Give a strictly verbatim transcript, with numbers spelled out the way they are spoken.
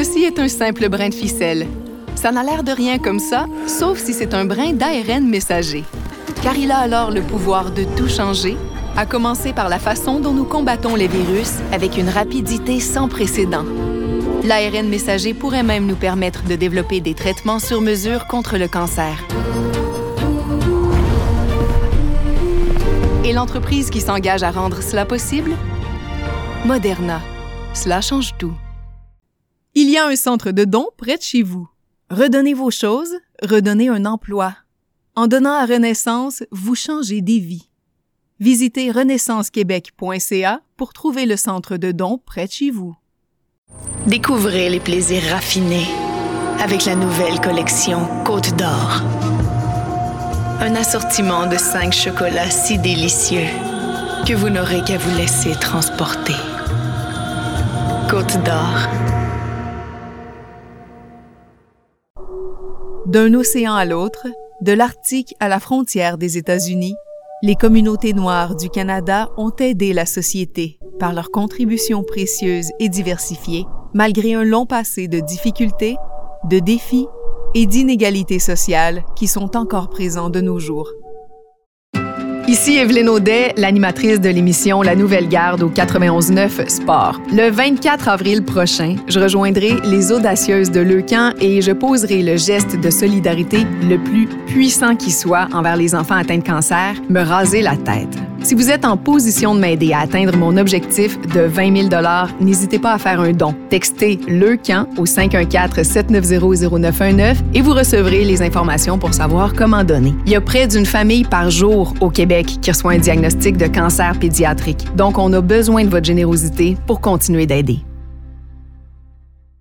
Ceci est un simple brin de ficelle. Ça n'a l'air de rien comme ça, sauf si c'est un brin d'A R N messager. Car il a alors le pouvoir de tout changer, à commencer par la façon dont nous combattons les virus avec une rapidité sans précédent. L'A R N messager pourrait même nous permettre de développer des traitements sur mesure contre le cancer. Et l'entreprise qui s'engage à rendre cela possible? Moderna. Cela change tout. Il y a un centre de dons près de chez vous. Redonnez vos choses, redonnez un emploi. En donnant à Renaissance, vous changez des vies. Visitez renaissance québec point c a pour trouver le centre de dons près de chez vous. Découvrez les plaisirs raffinés avec la nouvelle collection Côte d'Or. Un assortiment de cinq chocolats si délicieux que vous n'aurez qu'à vous laisser transporter. Côte d'Or. D'un océan à l'autre, de l'Arctique à la frontière des États-Unis, les communautés noires du Canada ont aidé la société par leurs contributions précieuses et diversifiées, malgré un long passé de difficultés, de défis et d'inégalités sociales qui sont encore présents de nos jours. Ici Evelyne Audet, l'animatrice de l'émission La Nouvelle Garde au quatre-vingt-onze neuf Sport. Le vingt-quatre avril prochain, je rejoindrai les Audacieuses de Leucan et je poserai le geste de solidarité le plus puissant qui soit envers les enfants atteints de cancer, me raser la tête. Si vous êtes en position de m'aider à atteindre mon objectif de vingt mille dollars, n'hésitez pas à faire un don. Textez Leucan au cinq un quatre, sept neuf zéro, zéro neuf un neuf et vous recevrez les informations pour savoir comment donner. Il y a près d'une famille par jour au Québec qui reçoit un diagnostic de cancer pédiatrique. Donc, on a besoin de votre générosité pour continuer d'aider.